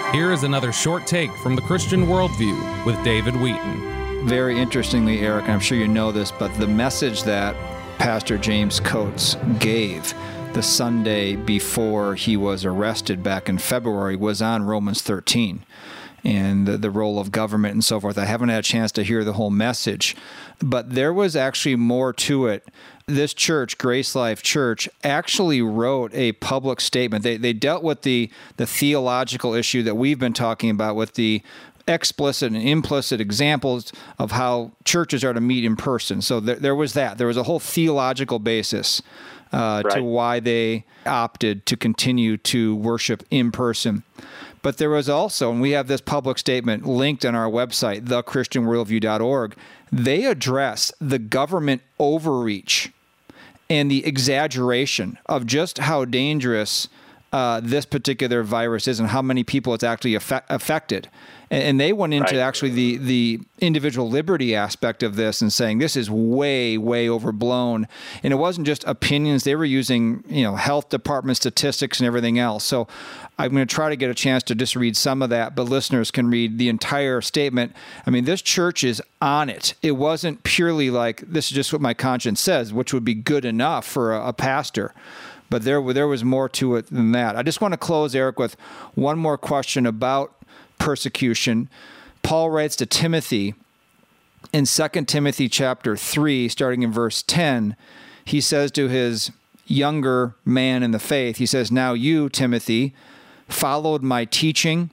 Here is another short take from the Christian Worldview with David Wheaton. Very interestingly, Eric, and I'm sure you know this, but the message that Pastor James Coates gave the Sunday before he was arrested back in February was on Romans 13 and the role of government and so forth. I haven't had a chance to hear the whole message, but there was actually more to it. This church, Grace Life Church, actually wrote a public statement. They dealt with the theological issue that we've been talking about with the explicit and implicit examples of how churches are to meet in person. So there was that. There was a whole theological basis to why they opted to continue to worship in person. But there was also, and we have this public statement linked on our website, thechristianworldview.org, they address the government overreach and the exaggeration of just how dangerous this particular virus is and how many people it's actually affected. And they went into actually the individual liberty aspect of this and saying this is way, way overblown. And it wasn't just opinions. They were using, health department statistics and everything else. So I'm going to try to get a chance to just read some of that, but listeners can read the entire statement. I mean, this church is on it. It wasn't purely like, this is just what my conscience says, which would be good enough for a pastor. But there was more to it than that. I just want to close, Eric, with one more question about persecution. Paul writes to Timothy in 2 Timothy chapter 3, starting in verse 10, he says to his younger man in the faith, he says, "Now you, Timothy, followed my teaching,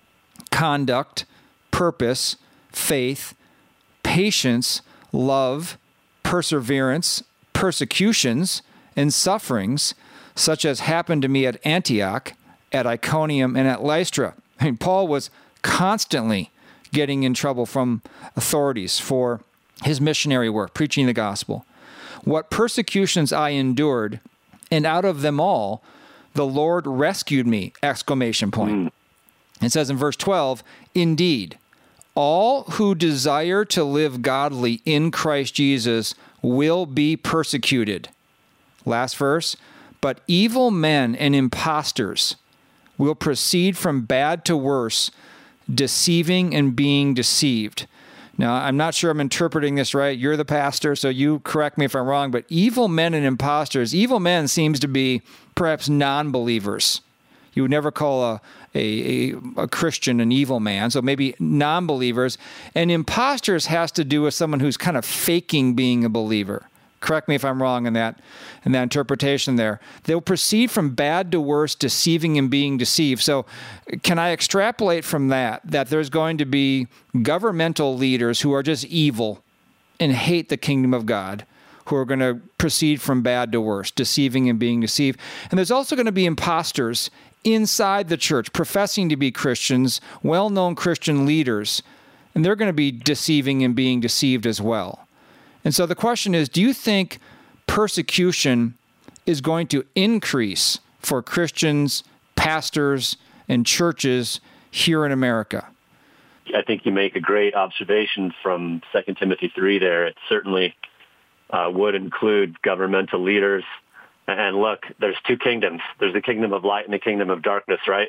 conduct, purpose, faith, patience, love, perseverance, persecutions, and sufferings, such as happened to me at Antioch, at Iconium, and at Lystra." I mean, Paul was constantly getting in trouble from authorities for his missionary work, preaching the gospel. "What persecutions I endured, and out of them all, the Lord rescued me!" Exclamation point. It says in verse 12, "Indeed, all who desire to live godly in Christ Jesus will be persecuted." Last verse, "But evil men and impostors will proceed from bad to worse, deceiving and being deceived." Now, I'm not sure I'm interpreting this right. You're the pastor, so you correct me if I'm wrong, but evil men and impostors, evil men seems to be perhaps non-believers. You would never call a Christian an evil man, so maybe non-believers. And impostors has to do with someone who's kind of faking being a believer. Correct me if I'm wrong in that interpretation there. They'll proceed from bad to worse, deceiving and being deceived. So can I extrapolate from that there's going to be governmental leaders who are just evil and hate the kingdom of God, who are going to proceed from bad to worse, deceiving and being deceived. And there's also going to be imposters inside the church, professing to be Christians, well-known Christian leaders, and they're going to be deceiving and being deceived as well. And so the question is, do you think persecution is going to increase for Christians, pastors, and churches here in America? I think you make a great observation from 2 Timothy 3 there. It certainly would include governmental leaders. And look, there's two kingdoms. There's the kingdom of light and the kingdom of darkness, right?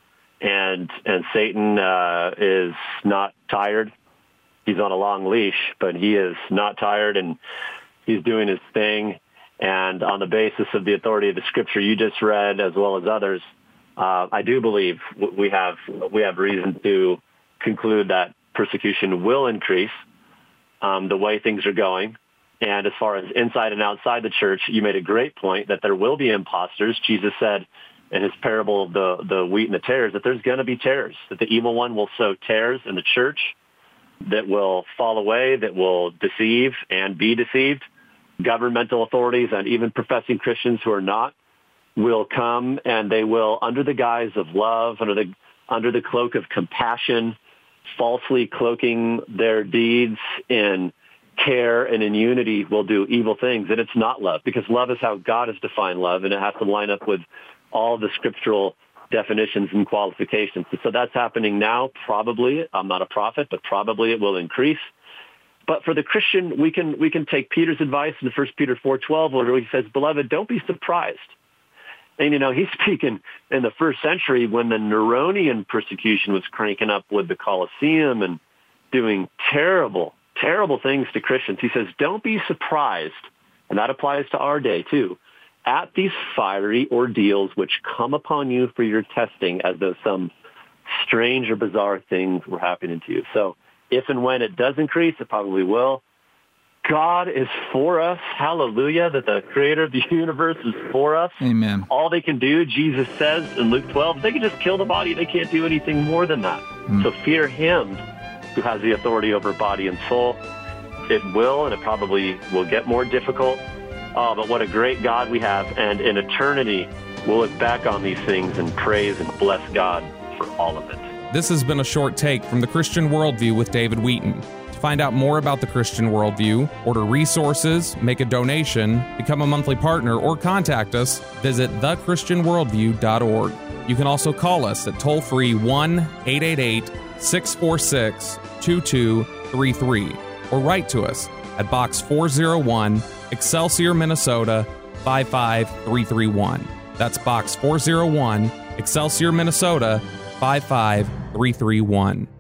And Satan is not tired. He's on a long leash, but he is not tired, and he's doing his thing. And on the basis of the authority of the scripture you just read, as well as others, I do believe we have reason to conclude that persecution will increase the way things are going. And as far as inside and outside the church, you made a great point that there will be imposters. Jesus said in his parable of the wheat and the tares that there's going to be tares, that the evil one will sow tares in the church that will fall away, that will deceive and be deceived. Governmental authorities and even professing Christians who are not will come, and they will, under the guise of love, under the cloak of compassion, falsely cloaking their deeds in care and in unity, will do evil things. And it's not love, because love is how God has defined love, and it has to line up with all the scriptural definitions and qualifications. So that's happening now, probably. I'm not a prophet, but probably it will increase. But for the Christian, we can take Peter's advice in 1 Peter 4:12, where he says, "Beloved, don't be surprised And, he's speaking in the first century when the Neronian persecution was cranking up with the Colosseum and doing terrible, terrible things to Christians. He says, don't be surprised, and that applies to our day too, at these fiery ordeals which come upon you for your testing, as though some strange or bizarre things were happening to you. So if and when it does increase, it probably will, God is for us. Hallelujah, that the creator of the universe is for us. Amen. All they can do, Jesus says in Luke 12, they can just kill the body. They can't do anything more than that. So fear him who has the authority over body and soul. It will, and it probably will get more difficult. Oh, but what a great God we have. And in eternity, we'll look back on these things and praise and bless God for all of it. This has been a short take from the Christian Worldview with David Wheaton. To find out more about the Christian Worldview, order resources, make a donation, become a monthly partner, or contact us, visit thechristianworldview.org. You can also call us at toll-free 1-888-646-2233 or write to us at Box 401, Excelsior, Minnesota 55331. That's Box 401, Excelsior, Minnesota 55331.